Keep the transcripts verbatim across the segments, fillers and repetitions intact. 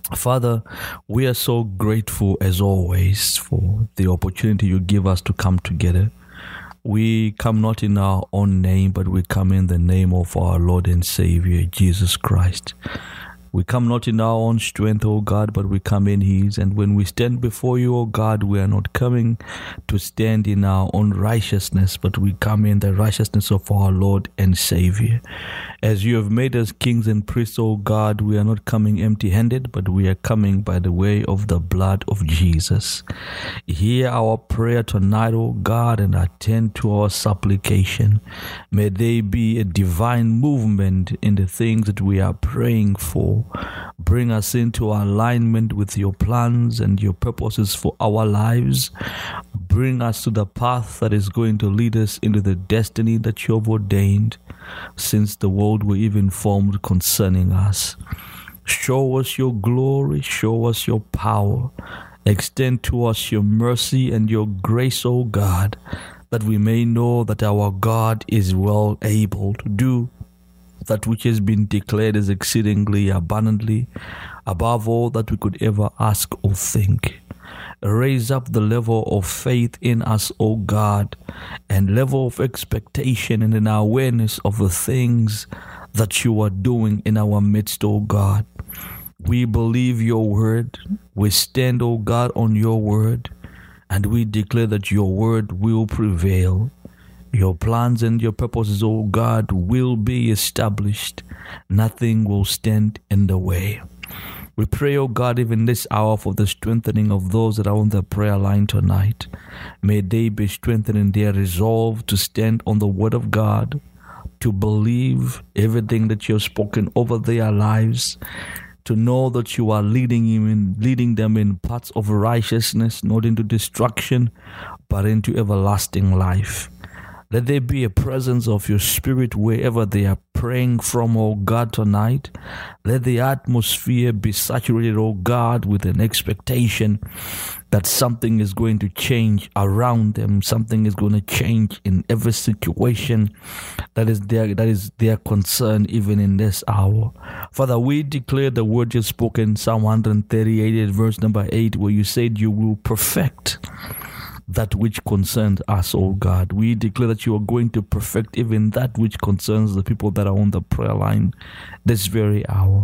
Father, we are so grateful as always for the opportunity you give us to come together. We come not in our own name, but we come in the name of our Lord and Savior, Jesus Christ. We come not in our own strength, O God, but we come in His. And when we stand before you, O God, we are not coming to stand in our own righteousness, but we come in the righteousness of our Lord and Savior. As you have made us kings and priests, O God, we are not coming empty-handed, but we are coming by the way of the blood of Jesus. Hear our prayer tonight, O God, and attend to our supplication. May there be a divine movement in the things that we are praying for. Bring us into alignment with your plans and your purposes for our lives. Bring us to the path that is going to lead us into the destiny that you have ordained since the world were even formed concerning us. Show us your glory, show us your power. Extend to us your mercy and your grace, O God, that we may know that our God is well able to do that which has been declared as exceedingly abundantly, above all that we could ever ask or think. Raise up the level of faith in us, O God, and level of expectation and an awareness of the things that you are doing in our midst, O God. We believe your word. We stand, O God, on your word, and we declare that your word will prevail. Your plans and your purposes, O God, will be established. Nothing will stand in the way. We pray, O God, even this hour for the strengthening of those that are on the prayer line tonight. May they be strengthened in their resolve to stand on the word of God, to believe everything that you have spoken over their lives, to know that you are leading him in, leading them in paths of righteousness, not into destruction, but into everlasting life. Let there be a presence of your Spirit wherever they are praying from, O God, tonight. Let the atmosphere be saturated, O God, with an expectation that something is going to change around them. Something is going to change in every situation that is their, that is their concern, even in this hour. Father, we declare the word you spoke in Psalm one thirty-eight, verse number eight, where you said you will perfect that which concerns us, O God. We declare that you are going to perfect even that which concerns the people that are on the prayer line this very hour.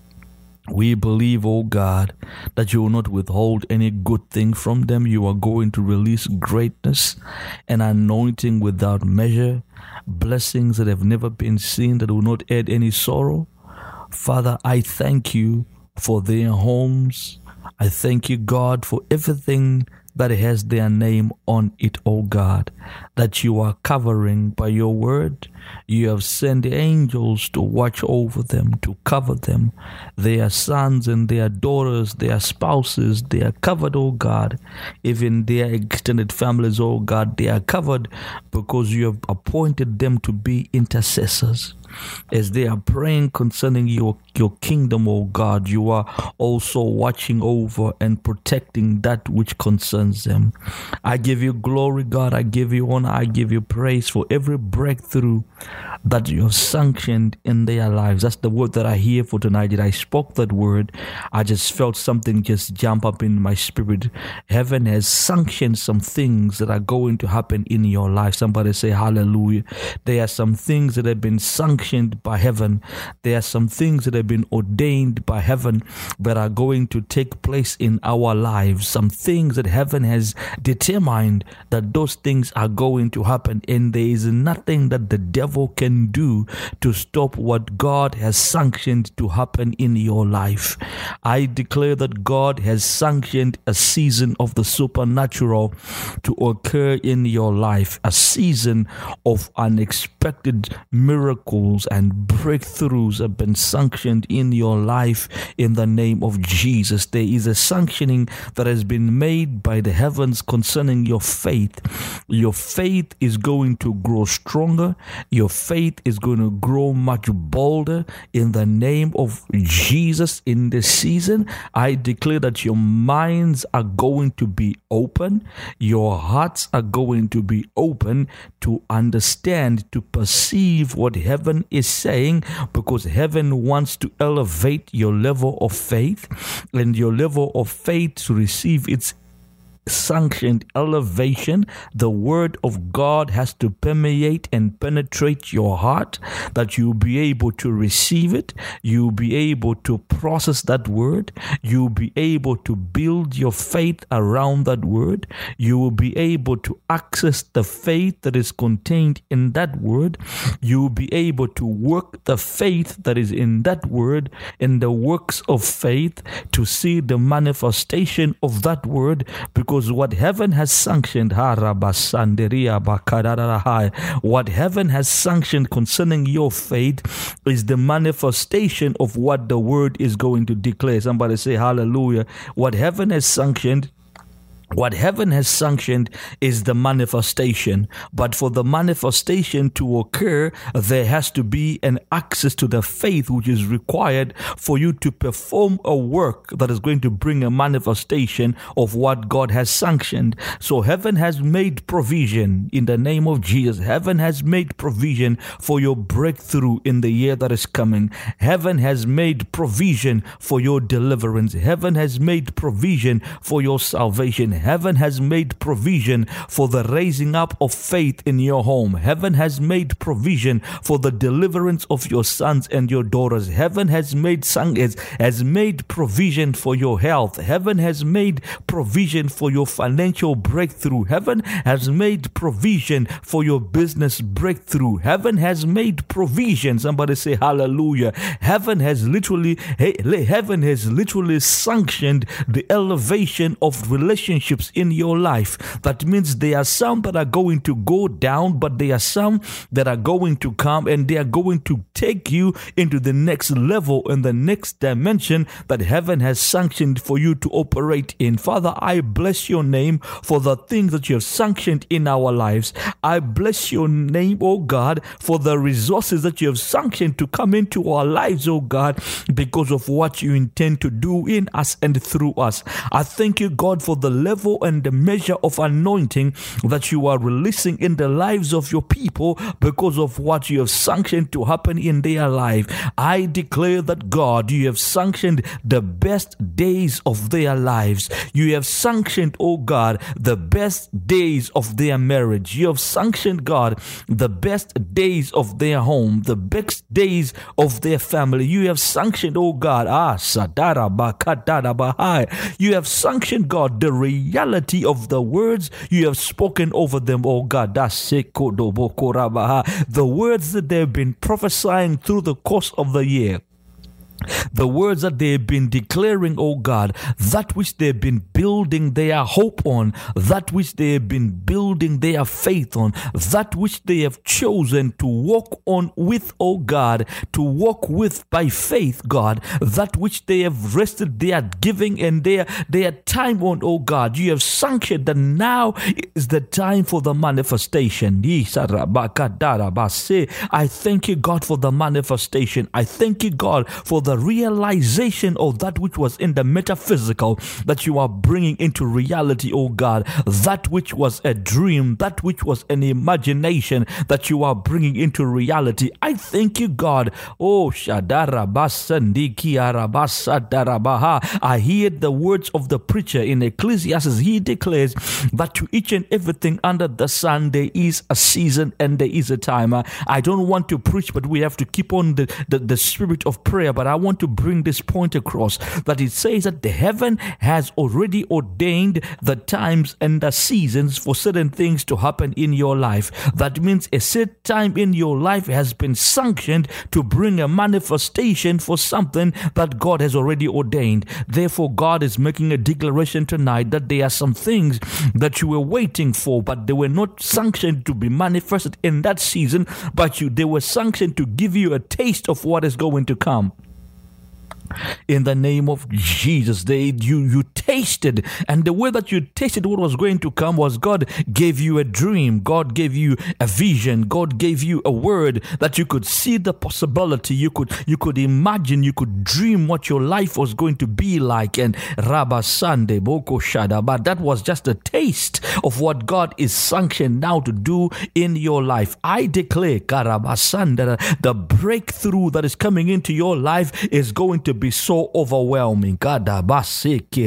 We believe, O God, that you will not withhold any good thing from them. You are going to release greatness and anointing without measure, blessings that have never been seen, that will not add any sorrow. Father, I thank you for their homes. I thank you, God, for everything that has their name on it, O God, that you are covering by your word. You have sent angels to watch over them, to cover them, their sons and their daughters, their spouses. They are covered, O God. Even their extended families, O God, they are covered because you have appointed them to be intercessors. As they are praying concerning your, your kingdom, O God, you are also watching over and protecting that which concerns them. I give you glory, God. I give you honor. I give you praise for every breakthrough that you have sanctioned in their lives. That's the word that I hear for tonight. That I spoke that word, I just felt something just jump up in my spirit. Heaven has sanctioned some things that are going to happen in your life. Somebody say hallelujah. There are some things that have been sanctioned by heaven. There are some things that have been ordained by heaven that are going to take place in our lives. Some things that heaven has determined that those things are going to happen, and there is nothing that the devil can do to stop what God has sanctioned to happen in your life. I declare that God has sanctioned a season of the supernatural to occur in your life, a season of unexpected miracles and breakthroughs have been sanctioned in your life in the name of Jesus. There is a sanctioning that has been made by the heavens concerning your faith. Your faith is going to grow stronger. Your faith is going to grow much bolder in the name of Jesus. In this season, I declare that your minds are going to be open. Your hearts are going to be open to understand, to perceive what heaven heaven is saying, because heaven wants to elevate your level of faith, and your level of faith to receive its sanctioned elevation. The word of God has to permeate and penetrate your heart, that you'll be able to receive it, you'll be able to process that word, you'll be able to build your faith around that word, you will be able to access the faith that is contained in that word, you will be able to work the faith that is in that word, in the works of faith, to see the manifestation of that word, because Because what heaven has sanctioned, what heaven has sanctioned concerning your faith is the manifestation of what the word is going to declare. Somebody say hallelujah. What heaven has sanctioned What heaven has sanctioned is the manifestation. But for the manifestation to occur, there has to be an access to the faith which is required for you to perform a work that is going to bring a manifestation of what God has sanctioned. So heaven has made provision in the name of Jesus. Heaven has made provision for your breakthrough in the year that is coming. Heaven has made provision for your deliverance. Heaven has made provision for your salvation. Heaven has made provision for the raising up of faith in your home. Heaven has made provision for the deliverance of your sons and your daughters. Heaven has made has made provision for your health. Heaven has made provision for your financial breakthrough. Heaven has made provision for your business breakthrough. Heaven has made provision. Somebody say hallelujah. Heaven has literally heaven has literally sanctioned the elevation of relationships in your life. That means there are some that are going to go down, but there are some that are going to come, and they are going to take you into the next level and the next dimension that heaven has sanctioned for you to operate in. Father, I bless your name for the things that you have sanctioned in our lives. I bless your name, oh God, for the resources that you have sanctioned to come into our lives, oh God, because of what you intend to do in us and through us. I thank you, God, for the level and the measure of anointing that you are releasing in the lives of your people because of what you have sanctioned to happen in their life. I declare that, God, you have sanctioned the best days of their lives. You have sanctioned, oh God, the best days of their marriage. You have sanctioned, God, the best days of their home, the best days of their family. You have sanctioned, oh God, ah, Sadara Bakadara Bahai. You have sanctioned, God, the reality of the words you have spoken over them, oh God. The words that they've been prophesying through the course of the year. The words that they've been declaring, oh God, that which they've been building their hope on, that which they've been building their faith on, that which they have chosen to walk on with, oh God, to walk with by faith, God, that which they have rested their giving and their, their time on, oh God. You have sanctioned that now is the time for the manifestation. I thank you, God, for the manifestation. I thank you, God, for the realization of that which was in the metaphysical that you are bringing into reality, oh God. That which was a dream, that which was an imagination that you are bringing into reality. I thank you, God. Oh, Shadara Basandiki Arabasadarabaha. I hear the words of the preacher in Ecclesiastes. He declares that to each and everything under the sun there is a season and there is a time. I don't want to preach, but we have to keep on the, the, the spirit of prayer. But I want to bring this point across, that it says that the heaven has already ordained the times and the seasons for certain things to happen in your life. That means a set time in your life has been sanctioned to bring a manifestation for something that God has already ordained. Therefore, God is making a declaration tonight that there are some things that you were waiting for, but they were not sanctioned to be manifested in that season, but you they were sanctioned to give you a taste of what is going to come. In the name of Jesus, they you you take tasted. And the way that you tasted what was going to come was God gave you a dream. God gave you a vision. God gave you a word that you could see the possibility. You could you could imagine, you could dream what your life was going to be like. And Rabba Sande Boko Shada. But that was just a taste of what God is sanctioned now to do in your life. I declare, Karabasanda, the breakthrough that is coming into your life is going to be so overwhelming. I bless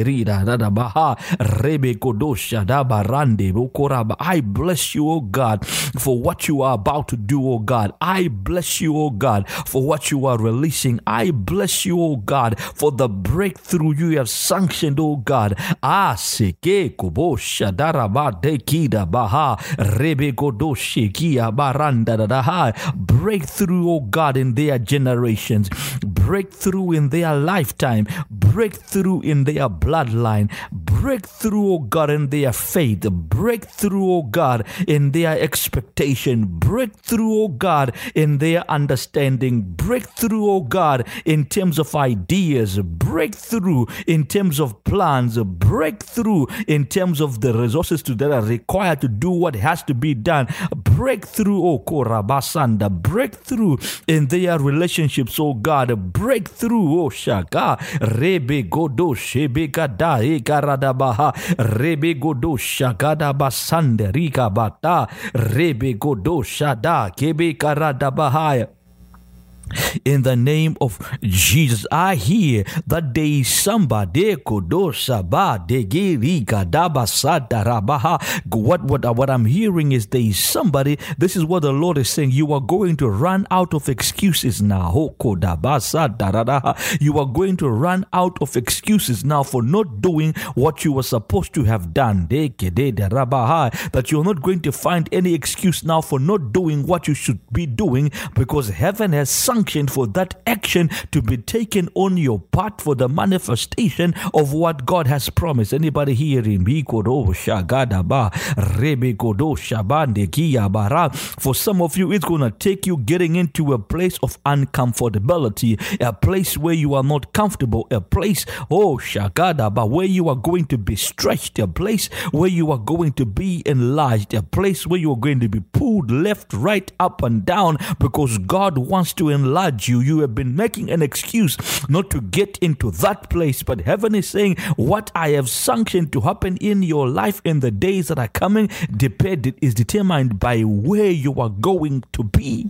you, oh God, for what you are about to do, oh God. I bless you, oh God, for what you are releasing. I bless you, oh God, for the breakthrough you have sanctioned, oh God. Ah, seke kubo shadaraba dekida baha rebe godoshi kia baranda daha. Breakthrough, oh God, in their generations. Breakthrough in their lifetime. Breakthrough in their bloodline. Breakthrough, oh God, in their faith. Breakthrough, oh God, in their expectation. Breakthrough, oh God, in their understanding. Breakthrough, oh God, in terms of ideas. Breakthrough in terms of plans. Breakthrough in terms of the resources that are required to do what has to be done. Breakthrough, oh Korabasanda. Breakthrough in their relationships, oh God. Breakthrough, oh Shaka. Rebe Godo Shebe Gada Egaradabaha. Rebe Godo Shagada Basande Rika Bata. Rebe Godo Shada Kebe Karadabaha. In the name of Jesus, I hear that there is somebody what, what, what I'm hearing is there is somebody, this is what the Lord is saying, you are going to run out of excuses now. You are going to run out of excuses now for not doing what you were supposed to have done. That you're not going to find any excuse now for not doing what you should be doing, because heaven has sanctioned for that action to be taken on your part for the manifestation of what God has promised. Anybody hearing me? For some of you, it's going to take you getting into a place of uncomfortability, a place where you are not comfortable, a place, oh Shagadaba, where you are going to be stretched, a place where you are going to be enlarged, a place where you are going to be pulled left, right, up and down, because God wants to enlarge you. You have been making an excuse not to get into that place, but heaven is saying what I have sanctioned to happen in your life in the days that are coming depend, is determined by where you are going to be.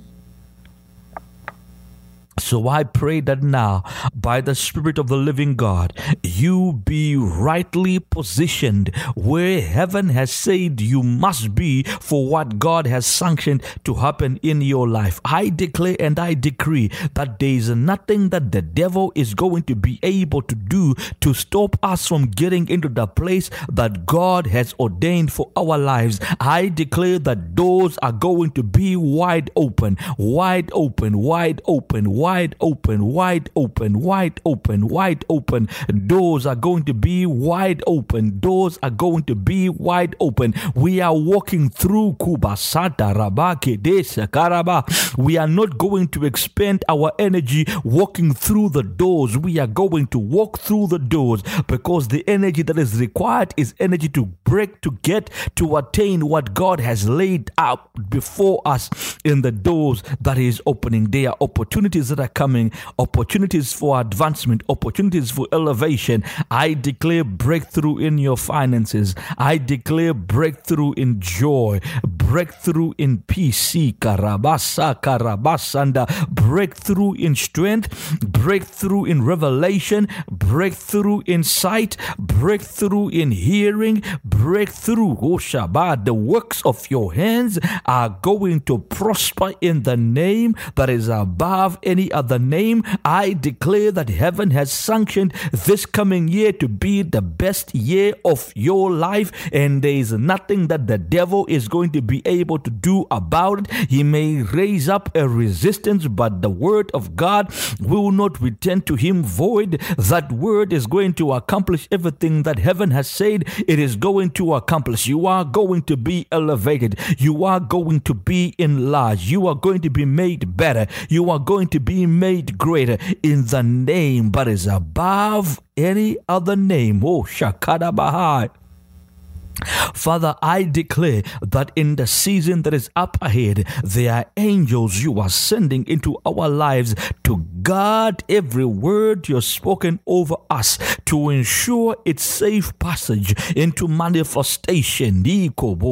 So I pray that now, by the Spirit of the living God, you be rightly positioned where heaven has said you must be for what God has sanctioned to happen in your life. I declare and I decree that there is nothing that the devil is going to be able to do to stop us from getting into the place that God has ordained for our lives. I declare that doors are going to be wide open, wide open, wide open, wide Wide open, wide open, wide open, wide open. Doors are going to be wide open. Doors are going to be wide open. We are walking through Kubasata Rabake Desa Karaba. We are not going to expend our energy walking through the doors. We are going to walk through the doors, because the energy that is required is energy to break, to get, to attain what God has laid out before us in the doors that is opening. There are opportunities that are coming, opportunities for advancement, opportunities for elevation. I declare breakthrough in your finances. I declare breakthrough in joy, breakthrough in peace, karabasa karabasanda, breakthrough in strength, breakthrough in revelation, breakthrough in sight, breakthrough in hearing, breakthrough. Oh Shabbat, the works of your hands are going to prosper in the name that is above any other name. I declare that heaven has sanctioned this coming year to be the best year of your life, and there is nothing that the devil is going to be able to do about it. He may raise up a resistance, but the word of God will not return to him void. That word is going to accomplish everything that heaven has said it is going to accomplish. You are going to be elevated. You are going to be enlarged. You are going to be made better. You are going to be be made greater in the name that is above any other name. Oh, Shakada Bahai. Father, I declare that in the season that is up ahead, there are angels you are sending into our lives to guard every word you've spoken over us, to ensure its safe passage into manifestation. The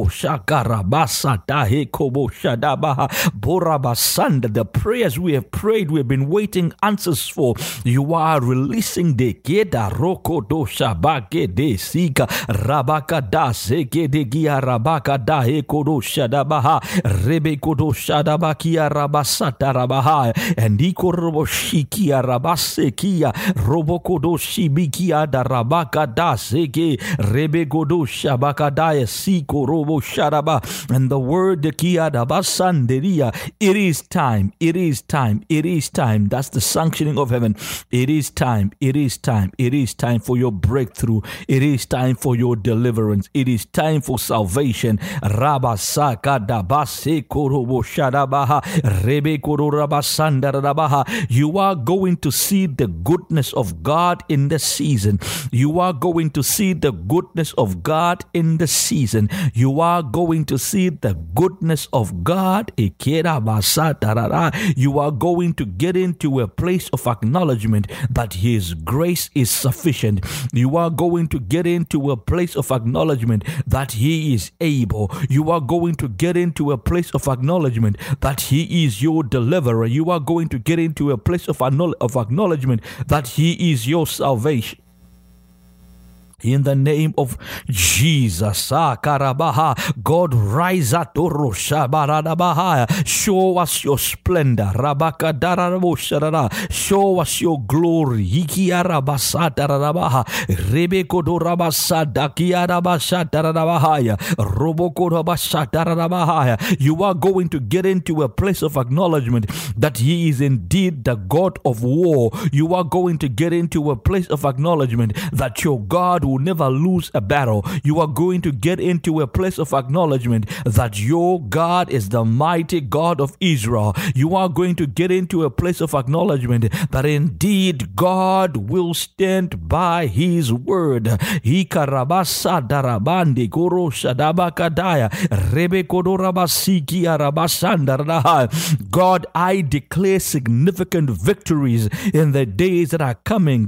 prayers we have prayed, we have been waiting answers for. You are releasing the Keda Roko Dosha Bagede Sika Rabakada Segedegia Rabaka Dahe Kodo Shadabaha Rebe Kodo Shadabakia Rabasata Rabaha and Ikorobo Shikia Rabasekia Robokodo Shibikia Darabaka Da Sege Rebe Kodo Shabaka Daya Siko Robo Shadaba. And the word the Kia Dabasanderia, it is time, it is time, it is time. That's the sanctioning of heaven. It is time, it is time, it is time for your breakthrough. It is time for your deliverance. It is time for salvation. Rabasaka dabase korobo shadabaha rebe kororabasanda rabaha. You are going to see the goodness of God in the season. You are going to see the goodness of God in the season. You are going to see the goodness of God. You are going to get into a place of acknowledgement that His grace is sufficient. You are going to get into a place of acknowledgement that He is able. You are going to get into a place of acknowledgement that He is your deliverer. You are going to get into a place of acknowledgement that He is your salvation. In the name of Jesus, God, rise at show us your splendor. Show us your glory. You are going to get into a place of acknowledgement that He is indeed the God of war. You are going to get into a place of acknowledgement that your God will never lose a battle. You are going to get into a place of acknowledgement that your God is the mighty God of Israel. You are going to get into a place of acknowledgement that indeed God will stand by His word. God, I declare significant victories in the days that are coming.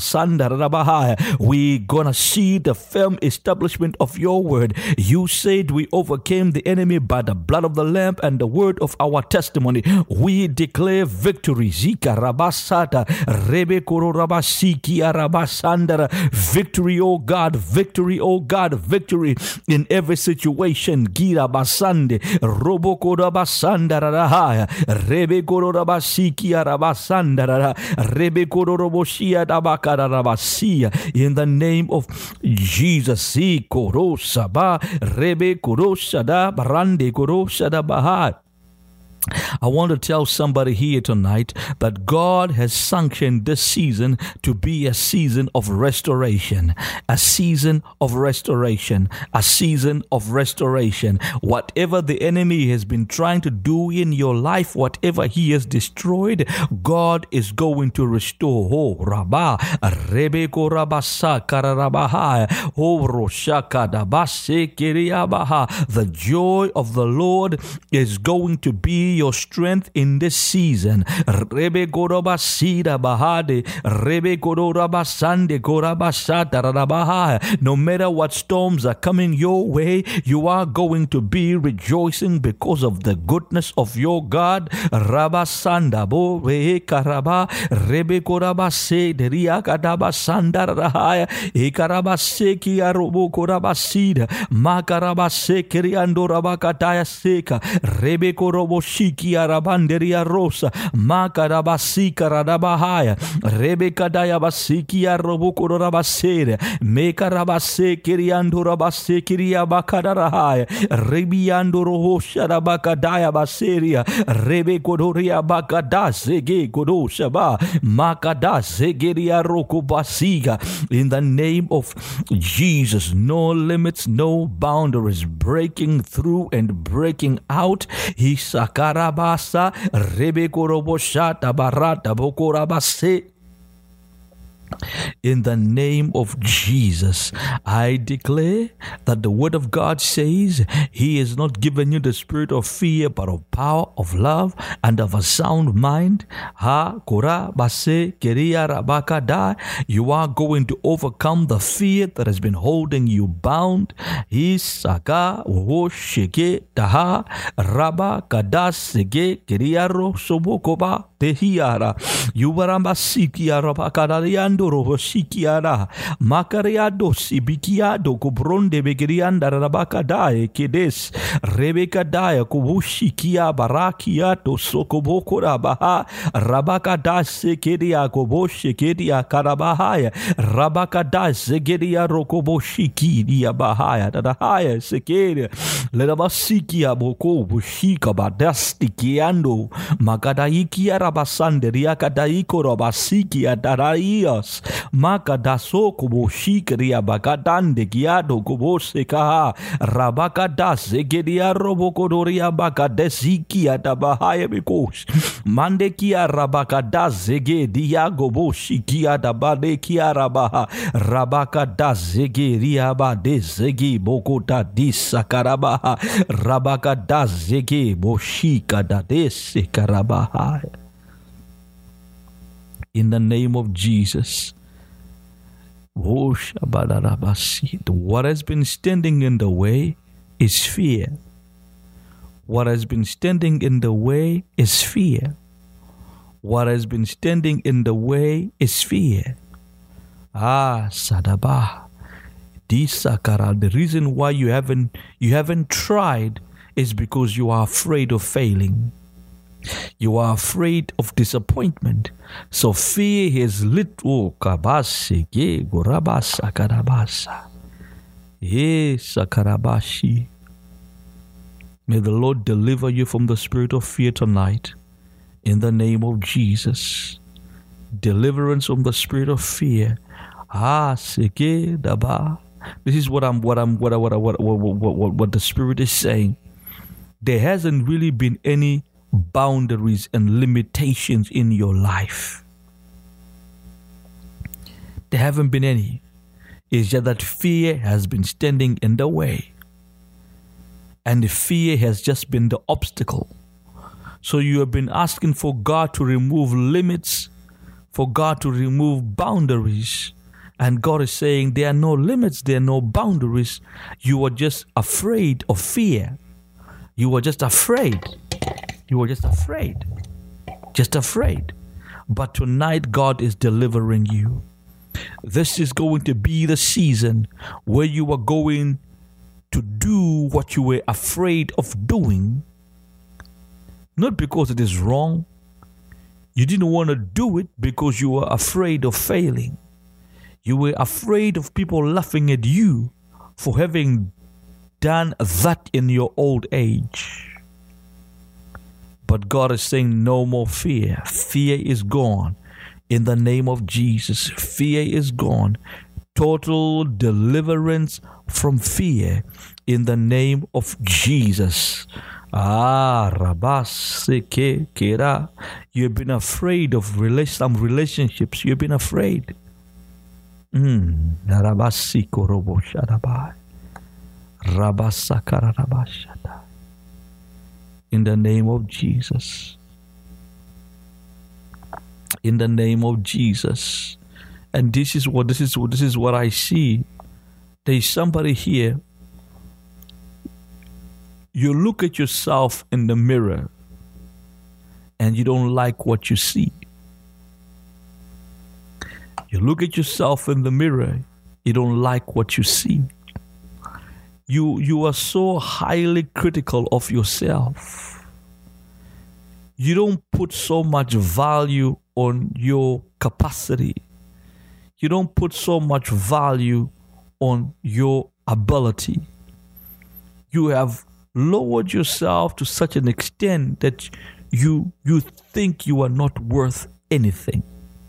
We're gonna see the firm establishment of your word. You said we overcame the enemy by the blood of the Lamb and the word of our testimony. We declare victory. Victory, oh God, victory, oh God, victory in every situation. Gira basande, roboko rabasanda rahaya, rebeko rabasiki arabasanda, rebeko roboshia dabakara rabasia. In the name of Jesus, si korosaba, rebeko roshada, barande koroshada bahai. I want to tell somebody here tonight that God has sanctioned this season to be a season of restoration, a season of restoration, a season of restoration. Whatever the enemy has been trying to do in your life, whatever he has destroyed, God is going to restore. Oh, Rabba, Rebeko Rabasa Kararabaha, Oh, Roshaka Dabase Kiriabaha. The joy of the Lord is going to be your strength in this season. Rebe goroba sida bahade, rebe goraba sande goraba satarabaha. No matter what storms are coming your way, you are going to be rejoicing because of the goodness of your God. Raba sanda bo re karaba, rebe goraba se deria kadaba sandarahaya, ekaraba se kia robo goraba sida, makaraba se kiriando rabakataya seka, rebe gorobo Kia rabanderia rosa, makarabasika radabahaya, Rebecca dayabasikia robokoro rabasere, mekarabase kiriando rabase kiria bakadarahaya, Rebiando rohosha rabakadaya baseria, Rebekodoria bakadase ge kodoshaba, makadase geria roko basiga. In the name of Jesus, no limits, no boundaries, breaking through and breaking out. He saka karabasa rebekoroboshata barata bokorabase. In the name of Jesus, I declare that the word of God says He has not given you the spirit of fear, but of power, of love, and of a sound mind. Ha kora base keria rabaka da. You are going to overcome the fear that has been holding you bound. Isaka wo sheke taha raba kadas sege keriaro sobokoba tehiara. Yubaramba sikiara bakadariando rohosikiara makariado sibikiado kubronde begerianda rabakadae kedes rebeka daya kubushikia barakiato sokobokora baha rabakada sekeria koboshe kedia karabahaya rabakada segeria rokoboshikiria bahaya dadahaya sekeria lerabasikia boko bushika badastikiando makadaikia rabasanderia kadaiko rabasikia daraias makadaso kuboshikria bakadande giado kuboseka rabakada segeria robokodoria bakadesikia tabahaya bikosh mandekia rabakada zege diagoboshikia tabadekia rabaha rabakada zegeria badezegi bokota disakarabaha rabakada zege boshika dadese karabaha. In the name of Jesus, what has been standing in the way is fear. What has been standing in the way is fear. What has been standing in the way is fear. Ah, Sadaba, Disakara. The reason why you haven't you haven't tried is because you are afraid of failing. You are afraid of disappointment. So fear has lit oh kabase ge gorabasa karabasa. Yes, sakarabashi. May the Lord deliver you from the spirit of fear tonight. In the name of Jesus. Deliverance from the spirit of fear. Ah, seke daba. This is what I'm what I'm what I, what I, what what what what what the Spirit is saying. There hasn't really been any boundaries and limitations in your life. There haven't been any. It's just that fear has been standing in the way. And the fear has just been the obstacle. So you have been asking for God to remove limits, for God to remove boundaries. And God is saying there are no limits, there are no boundaries. You are just afraid of fear. You are just afraid. You were just afraid. Just afraid. But tonight God is delivering you. This is going to be the season where you are going to do what you were afraid of doing. Not because it is wrong. You didn't want to do it because you were afraid of failing. You were afraid of people laughing at you for having done that in your old age. But God is saying no more fear. Fear is gone. In the name of Jesus, fear is gone. Total deliverance from fear in the name of Jesus. Ah, Rabaseke Kera. You've been afraid of rela- some relationships. You've been afraid. Hmm. Rabasiko Robo Shadabai. Rabasakara Rabashada. In the name of Jesus. In the name of Jesus. And this is what this is what this is what I see. There is somebody here. You look at yourself in the mirror and you don't like what you see. You look at yourself in the mirror, you don't like what you see. You you are so highly critical of yourself. You don't put so much value on your capacity. You don't put so much value on your ability. You have lowered yourself to such an extent that you you think you are not worth anything.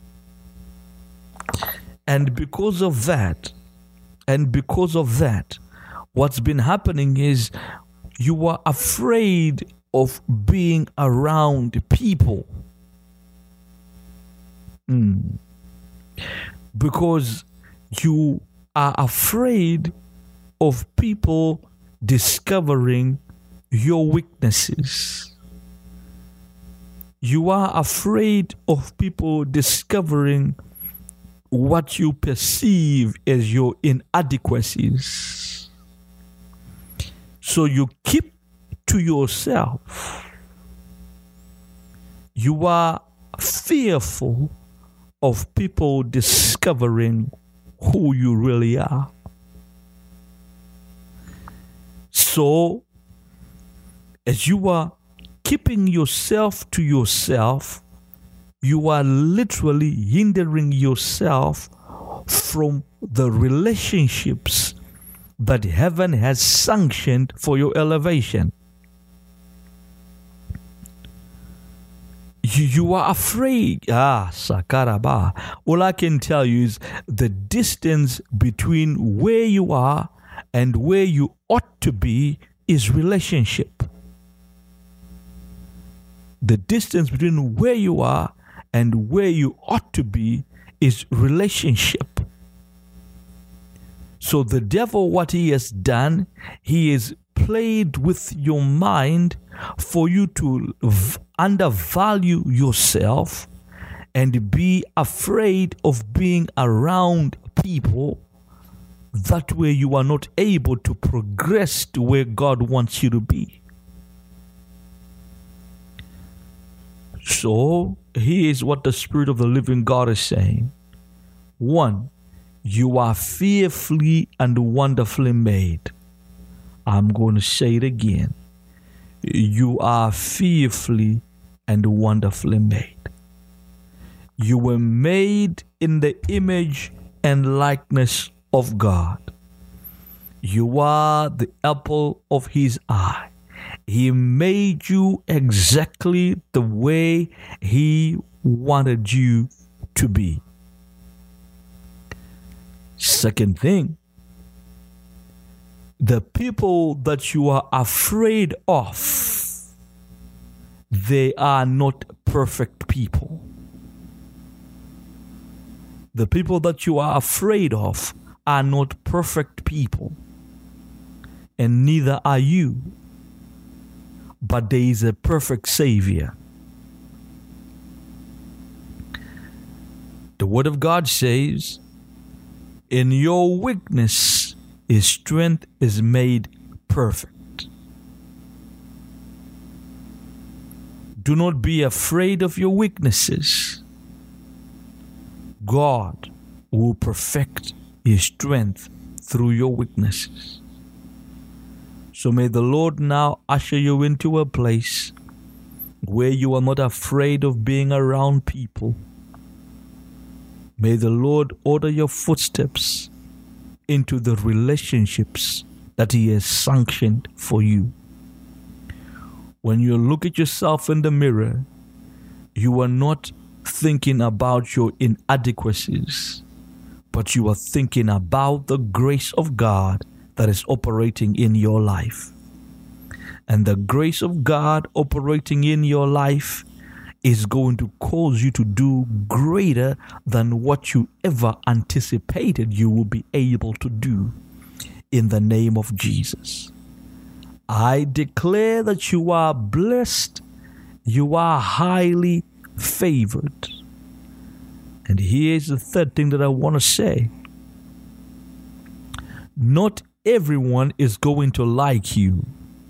And because of that, and because of that, what's been happening is you are afraid of being around people. Mm. Because you are afraid of people discovering your weaknesses. You are afraid of people discovering what you perceive as your inadequacies. So you keep to yourself. You are fearful of people discovering who you really are. So, as you are keeping yourself to yourself, you are literally hindering yourself from the relationships that heaven has sanctioned for your elevation. You, you are afraid. Ah, Sakaraba. All I can tell you is the distance between where you are and where you ought to be is relationship. The distance between where you are and where you ought to be is relationship. So the devil, what he has done, he has played with your mind for you to v- undervalue yourself and be afraid of being around people. That way you are not able to progress to where God wants you to be. So, here is what the Spirit of the living God is saying. One, you are fearfully and wonderfully made. I'm going to say it again. You are fearfully and wonderfully made. You were made in the image and likeness of God. You are the apple of His eye. He made you exactly the way He wanted you to be. Second thing, the people that you are afraid of, they are not perfect people. The people that you are afraid of are not perfect people, and neither are you. But there is a perfect Savior. The Word of God says, in your weakness, His strength is made perfect. Do not be afraid of your weaknesses. God will perfect His strength through your weaknesses. So may the Lord now usher you into a place where you are not afraid of being around people. May the Lord order your footsteps into the relationships that He has sanctioned for you. When you look at yourself in the mirror, you are not thinking about your inadequacies, but you are thinking about the grace of God that is operating in your life. And the grace of God operating in your life is going to cause you to do greater than what you ever anticipated you will be able to do, in the name of Jesus. I declare that you are blessed, you are highly favored. And here's the third thing that I want to say. Not everyone is going to like you.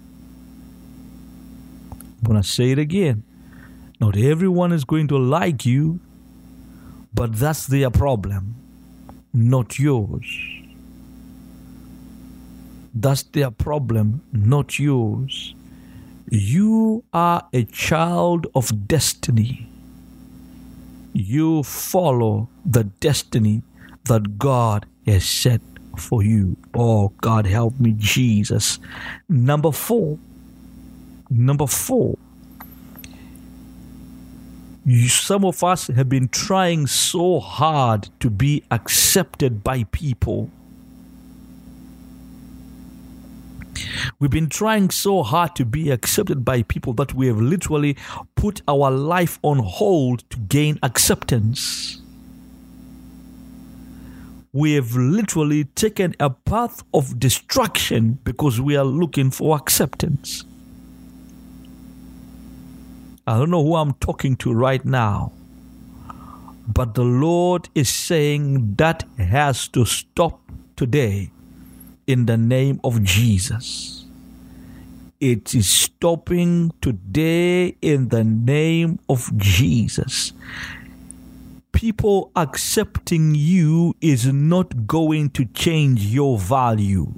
I'm going to say it again. Not everyone is going to like you, but that's their problem, not yours. That's their problem, not yours. You are a child of destiny. You follow the destiny that God has set for you. Oh, God, help me, Jesus. Number four. Number four. You, some of us have been trying so hard to be accepted by people. We've been trying so hard to be accepted by people that we have literally put our life on hold to gain acceptance. We have literally taken a path of destruction because we are looking for acceptance. I don't know who I'm talking to right now, but the Lord is saying that has to stop today in the name of Jesus. It is stopping today in the name of Jesus. People accepting you is not going to change your value.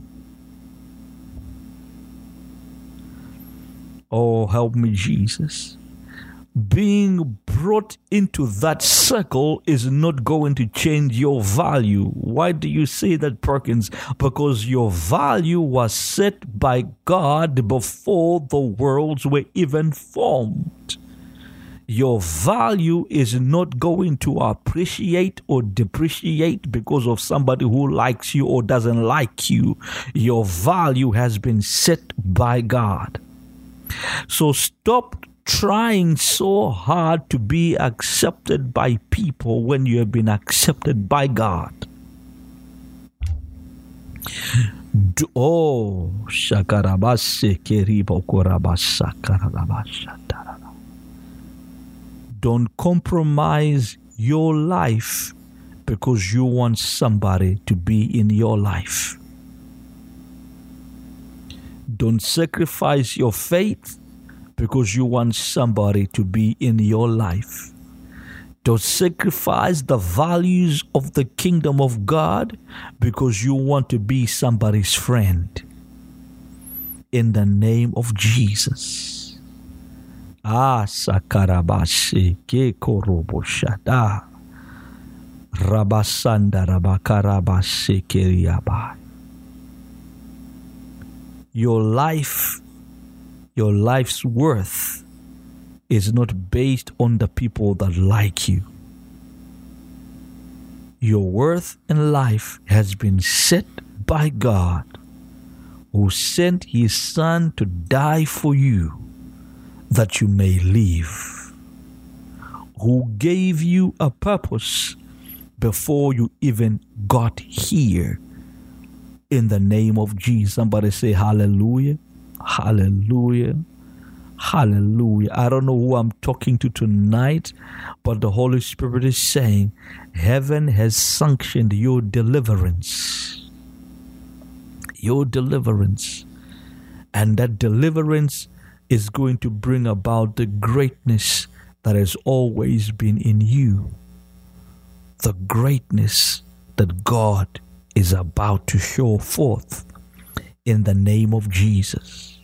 Oh, help me, Jesus. Being brought into that circle is not going to change your value. Why do you say that, Perkins? Because your value was set by God before the worlds were even formed. Your value is not going to appreciate or depreciate because of somebody who likes you or doesn't like you. Your value has been set by God. So stop trying so hard to be accepted by people when you have been accepted by God. Do, oh, shakarabase keribo korabasa karabasha. Don't compromise your life because you want somebody to be in your life. Don't sacrifice your faith because you want somebody to be in your life. Don't sacrifice the values of the kingdom of God because you want to be somebody's friend. In the name of Jesus. Ah, sakarabashe ke koroboshada. Rabasanda rabakarabashe keriabai. Your life, your life's worth is not based on the people that like you. Your worth in life has been set by God, who sent his son to die for you, that you may live, who gave you a purpose before you even got here. In the name of Jesus. Somebody say hallelujah, hallelujah, hallelujah. I don't know who I'm talking to tonight, but the Holy Spirit is saying heaven has sanctioned your deliverance. Your deliverance. And that deliverance is going to bring about the greatness that has always been in you. The greatness that God is about to show forth in the name of Jesus.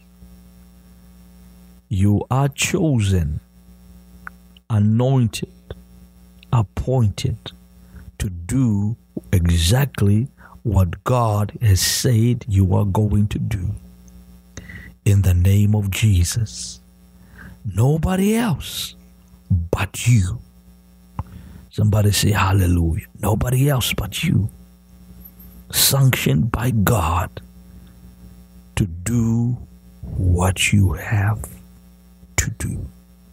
You are chosen, anointed, appointed to do exactly what God has said you are going to do. In the name of Jesus. Nobody else but you. Somebody say hallelujah. Nobody else but you. Sanctioned by God to do what you have to do.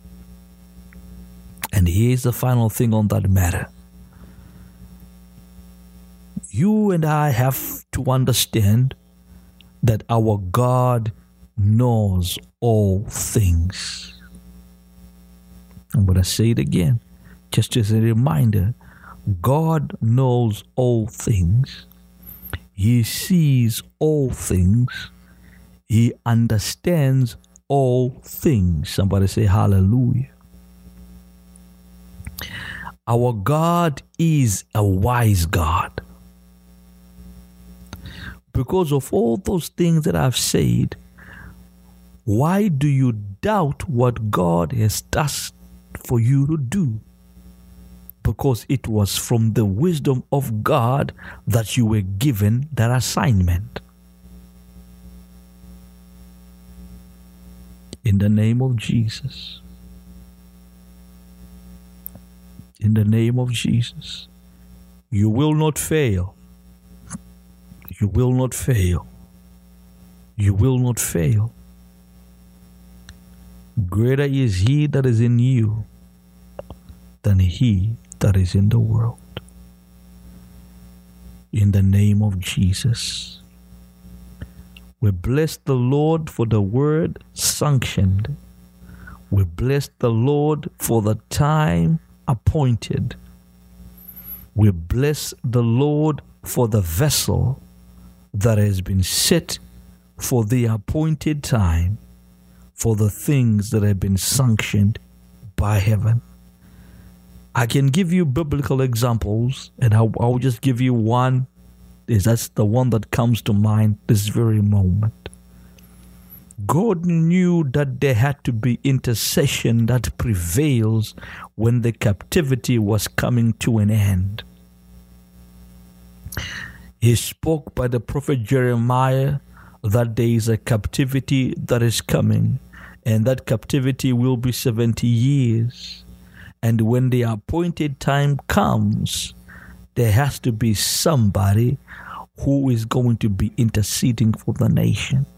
And here's the final thing on that matter. You and I have to understand that our God knows all things. I'm going to say it again, just as a reminder. God knows all things. He sees all things. He understands all things. Somebody say hallelujah. Our God is a wise God. Because of all those things that I've said, why do you doubt what God has tasked for you to do? Because it was from the wisdom of God that you were given that assignment. In the name of Jesus. In the name of Jesus. You will not fail. You will not fail. You will not fail. Greater is he that is in you than he that is in the world. In the name of Jesus, we bless the Lord for the word sanctioned. We bless the Lord for the time appointed. We bless the Lord for the vessel that has been set for the appointed time, for the things that have been sanctioned by heaven. I can give you biblical examples, and I'll, I'll just give you one. That's the one that comes to mind this very moment. God knew that there had to be intercession that prevails when the captivity was coming to an end. He spoke by the prophet Jeremiah that there is a captivity that is coming, and that captivity will be seventy years. And when the appointed time comes, there has to be somebody who is going to be interceding for the nation.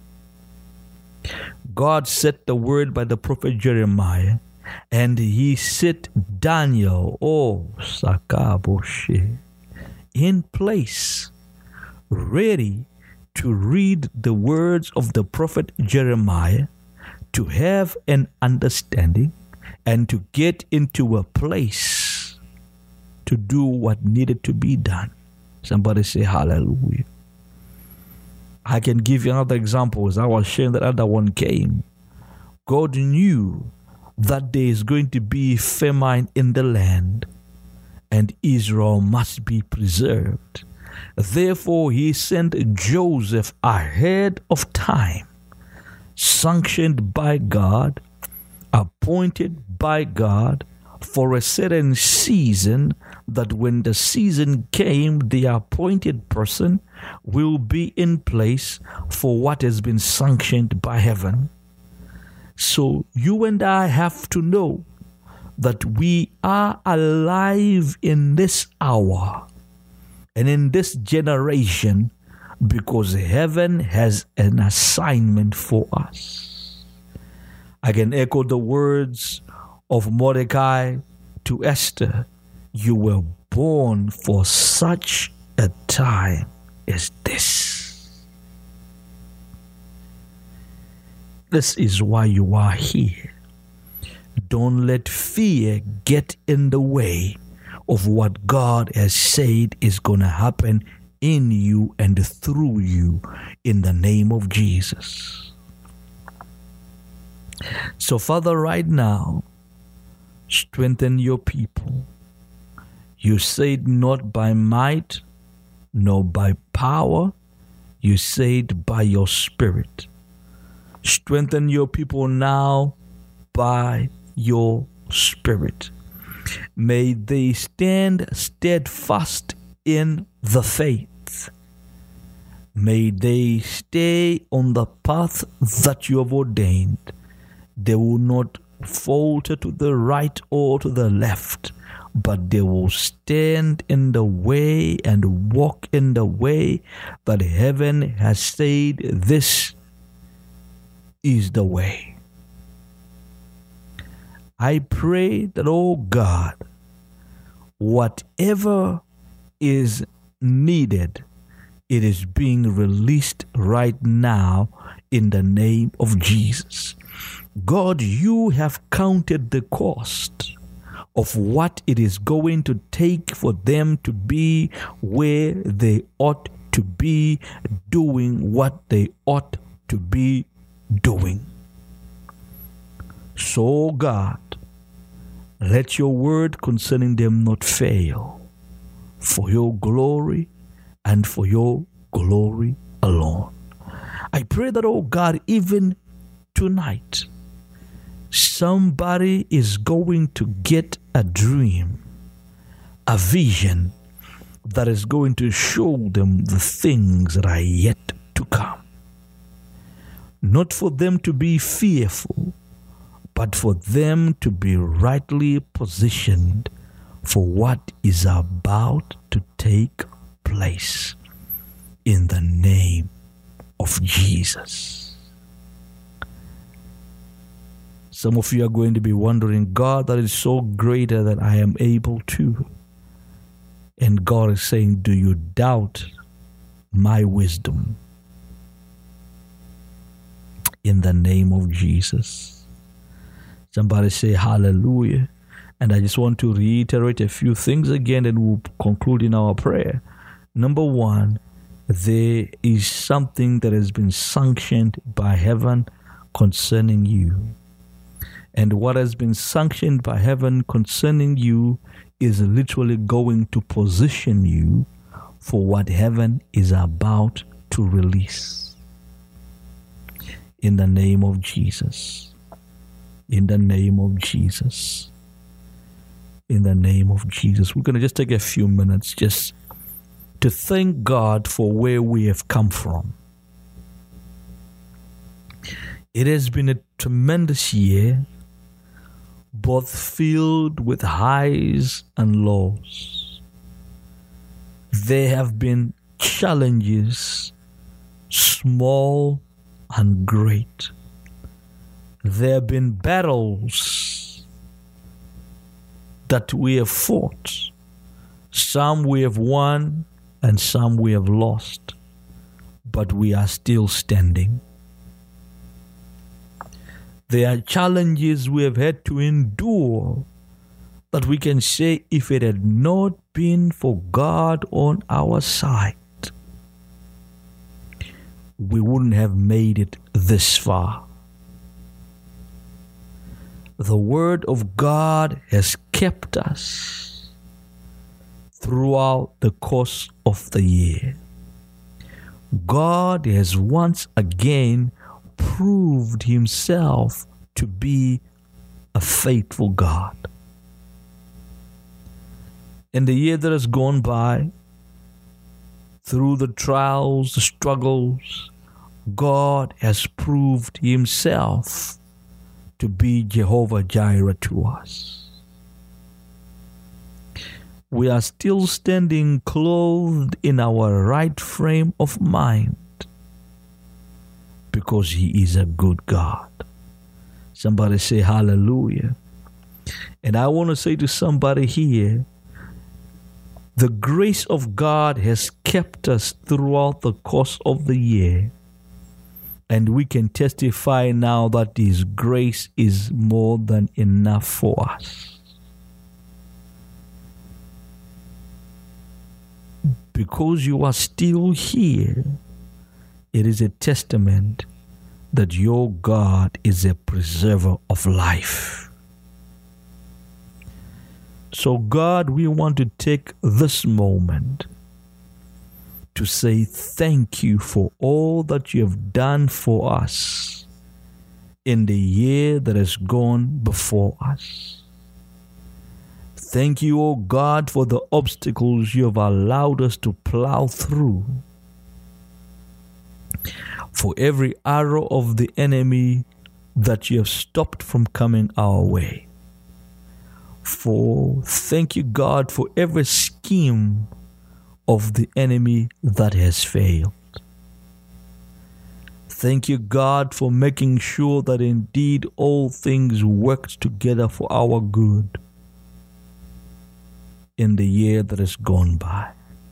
God sent the word by the prophet Jeremiah, and he set Daniel, oh, Sakaboshe, in place, ready to read the words of the prophet Jeremiah, to have an understanding, and to get into a place to do what needed to be done. Somebody say hallelujah. I can give you another example. As I was sharing that other one came, God knew that there is going to be famine in the land, and Israel must be preserved. Therefore, he sent Joseph ahead of time, sanctioned by God, appointed by God for a certain season, that when the season came, the appointed person will be in place for what has been sanctioned by heaven. So you and I have to know that we are alive in this hour and in this generation because heaven has an assignment for us. I can echo the words of Mordecai to Esther. You were born for such a time as this. This is why you are here. Don't let fear get in the way of what God has said is going to happen in you and through you, in the name of Jesus. So, Father, right now, strengthen your people. You said not by might, nor by power. You said by your Spirit. Strengthen your people now by your Spirit. May they stand steadfast in the faith. May they stay on the path that you have ordained. They will not falter to the right or to the left, but they will stand in the way and walk in the way that heaven has said this is the way. I pray that, oh God, whatever is needed, it is being released right now in the name of Jesus. God, you have counted the cost of what it is going to take for them to be where they ought to be, doing what they ought to be doing. So, God, let your word concerning them not fail, for your glory and for your glory alone. I pray that, oh God, even tonight, somebody is going to get a dream, a vision that is going to show them the things that are yet to come. Not for them to be fearful, but for them to be rightly positioned for what is about to take place in the name of of Jesus. Some of you are going to be wondering, God, that is so greater than I am able to. And God is saying, do you doubt my wisdom? In the name of Jesus. Somebody say hallelujah. And I just want to reiterate a few things again, and we'll conclude in our prayer. Number one, there is something that has been sanctioned by heaven concerning you. And what has been sanctioned by heaven concerning you is literally going to position you for what heaven is about to release. In the name of Jesus. In the name of Jesus. In the name of Jesus. We're going to just take a few minutes just to thank God for where we have come from. It has been a tremendous year, both filled with highs and lows. There have been challenges, small and great. There have been battles that we have fought. Some we have won and some we have lost, but we are still standing. There are challenges we have had to endure that we can say, if it had not been for God on our side, we wouldn't have made it this far. The Word of God has kept us throughout the course of the year. God has once again proved Himself to be a faithful God. In the year that has gone by, through the trials, the struggles, God has proved Himself to be Jehovah Jireh to us. We are still standing clothed in our right frame of mind because He is a good God. Somebody say hallelujah. And I want to say to somebody here, the grace of God has kept us throughout the course of the year. And we can testify now that His grace is more than enough for us. Because you are still here, it is a testament that your God is a preserver of life. So God, we want to take this moment to say thank you for all that you have done for us in the year that has gone before us. Thank you, O God, for the obstacles you have allowed us to plow through. For every arrow of the enemy that you have stopped from coming our way. For thank you, God, for every scheme of the enemy that has failed. Thank you, God, for making sure that indeed all things worked together for our good in the year that has gone by.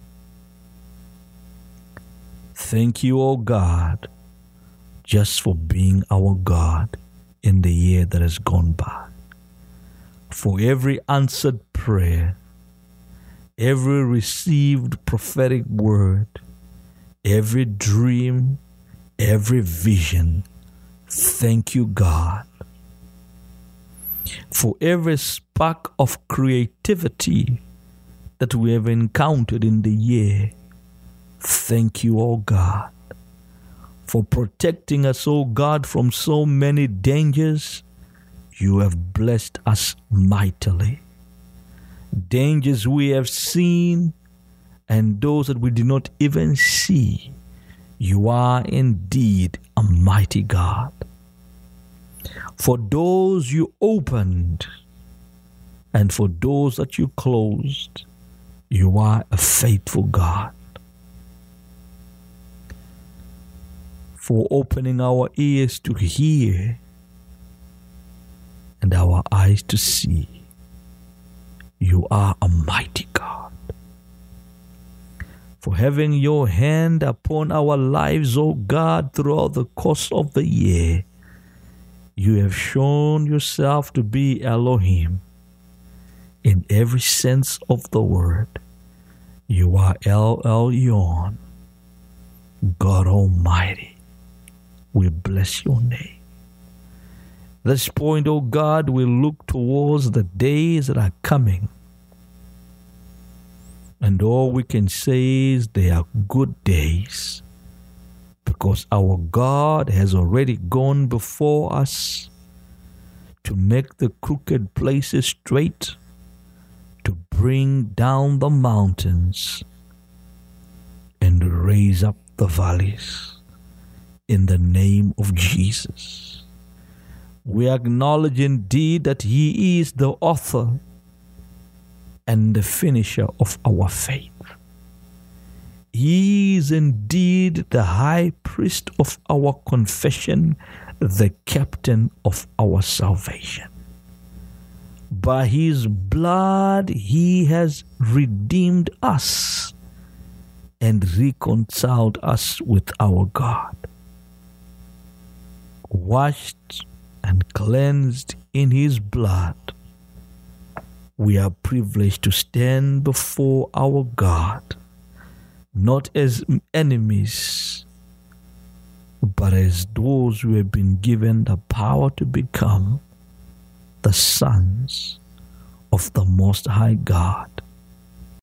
Thank you, O God, just for being our God in the year that has gone by. For every answered prayer, every received prophetic word, every dream, every vision, thank you, God. For every spark of creativity that we have encountered in the year, thank you, O God. For protecting us, O God, from so many dangers, you have blessed us mightily. Dangers we have seen and those that we did not even see. You are indeed a mighty God. For those you opened and for those that you closed, you are a faithful God. for opening our ears to hear and our eyes to see. You are a mighty God. For having your hand upon our lives, O God, throughout the course of the year. You have shown yourself to be Elohim in every sense of the word. You are El Elyon, God Almighty. We bless your name. At this point, O God, we look towards the days that are coming. And all we can say is they are good days, because our God has already gone before us to make the crooked places straight, to bring down the mountains and raise up the valleys in the name of Jesus. We acknowledge indeed that He is the author and the finisher of our faith. He is indeed the high priest of our confession, the captain of our salvation. By His blood, He has redeemed us and reconciled us with our God. Washed and cleansed in His blood, we are privileged to stand before our God, not as enemies, but as those who have been given the power to become the sons of the Most High God.